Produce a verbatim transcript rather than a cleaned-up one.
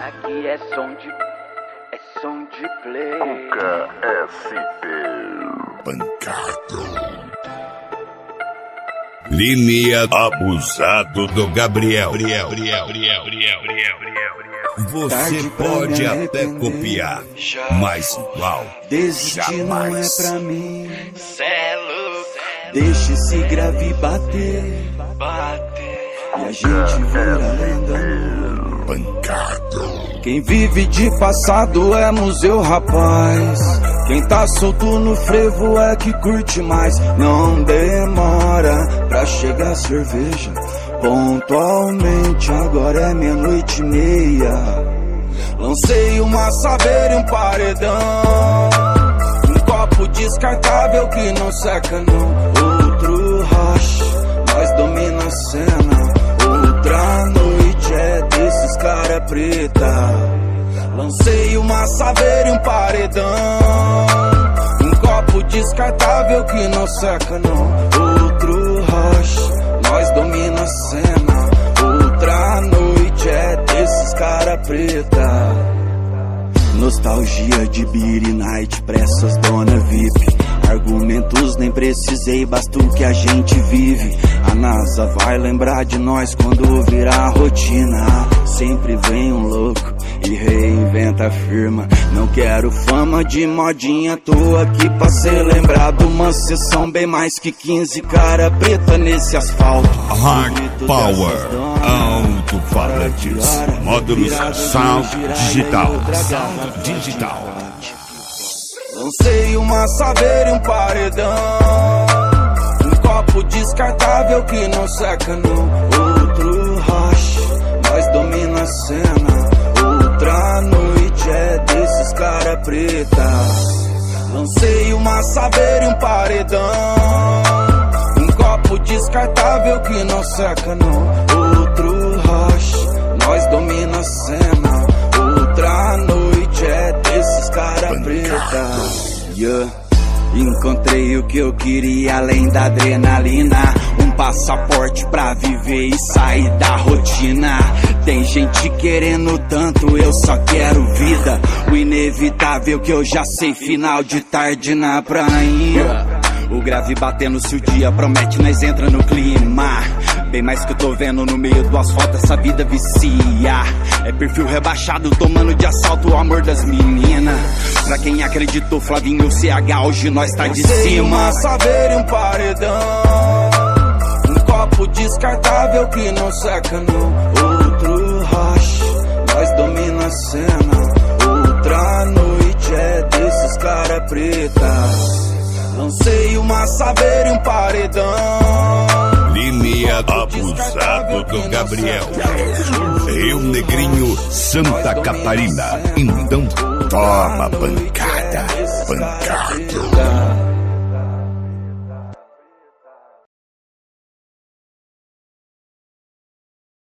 Aqui é som de... é som de play. Nunca S P. Pancado. Linha Abusado do Gabriel. Gabriel, Gabriel, Gabriel, Gabriel, Gabriel. Você pode até copiar, mas igual Desistir não é jamais. pra mim. Cê é louco, Deixa esse grave bater bater. e a gente vira lenda. Pancado. Quem vive de passado é museu, rapaz. Quem tá solto no frevo é que curte mais. Não demora pra chegar a cerveja. Pontualmente, agora é meia-noite e meia. Lancei uma saveira e um paredão. Um copo descartável que não seca não. Outro rush, nós domina a cena. Outra noite é desses cara preta. Lancei uma saveira e um paredão. Um copo descartável que não seca não. Outro rush, nós domina a cena. Outra noite é desses cara preta. Nostalgia de Beer Night pra essas dona V I P. Argumentos nem precisei, basta o que a gente vive. A NASA vai lembrar de nós quando virar rotina. Sempre vem um louco e reinventa a firma. Não quero fama de modinha, tô aqui pra ser lembrado. Uma sessão bem mais que quinze cara preta nesse asfalto. Hard Power, alto-falantes, módulos Sound Digital, Sound Digital. Lancei uma saveira e um paredão. Um copo descartável que não seca não. Outro rush, nós domina a cena. Outra noite é desses cara preta. Lancei uma saveira e um paredão. Um copo descartável que não seca não. Outro rush, nós domina a cena. Outra noite é desses cara preta. Yeah. Encontrei o que eu queria além da adrenalina. Um passaporte pra viver e sair da rotina. Tem gente querendo tanto, eu só quero vida. O inevitável que eu já sei, final de tarde na praia. O grave batendo se o dia promete, nós entra no clima. Bem mais que eu tô vendo no meio do asfalto, essa vida vicia. É perfil rebaixado, tomando de assalto o amor das meninas. Pra quem acreditou, Flavinho C H, hoje nós tá de cima. Uma saveira e um paredão. Um copo descartável que não seca não. Outro rush, nós domina a cena. Outra noite é desses cara preta. Lancei uma saveira e um paredão. Linha Abusado do Gabriel. Rio Negrinho, Santa Catarina. Então toma pancada, pancada.